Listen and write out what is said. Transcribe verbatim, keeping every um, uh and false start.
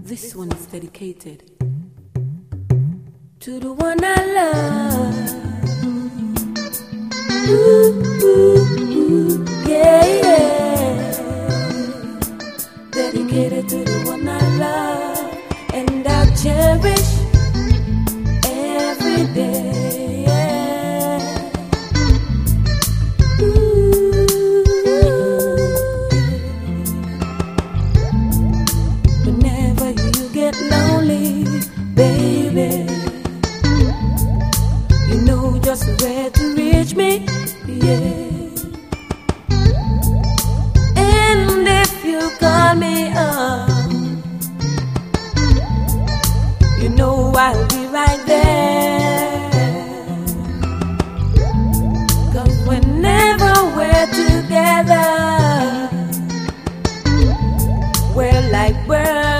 This one is dedicated to the one I love. Ooh, ooh, ooh, yeah, yeah. Dedicated to the one I love, and I'll cherish every day. Yeah. Ooh, whenever you get lonely, baby, you know just where to reach me, yeah. And if you call me up, you know I'll be right there. 'Cause whenever we're together, we're like birds